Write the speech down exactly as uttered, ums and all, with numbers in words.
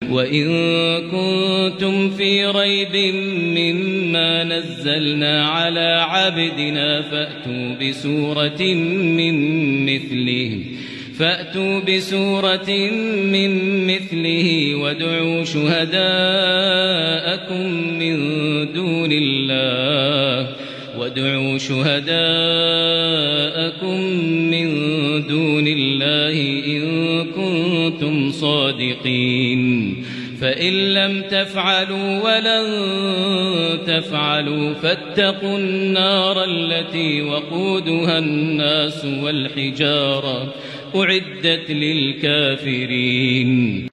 وإن كنتم في ريب مما نزلنا على عبدنا فأتوا بسورة من مثله فأتوا بسورة من مثله وادعوا شهداءكم من دون الله وادعوا شهداءكم من دون الله إن كنتم صادقين فإن لم تفعلوا ولن تفعلوا فاتقوا النار التي وقودها الناس والحجارة أعدت للكافرين.